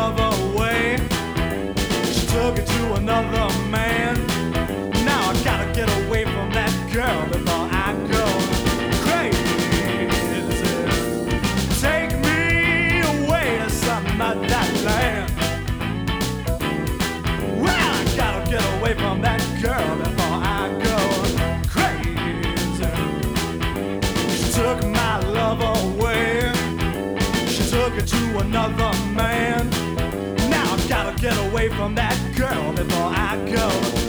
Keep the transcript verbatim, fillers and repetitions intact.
love away. She took it to another man. Now I gotta get away from that girl before I go crazy. Take me away to some other land. Well, I gotta get away from that girl before I go crazy. She took my love away. She took it to another man. Now I gotta get away from that girl before I go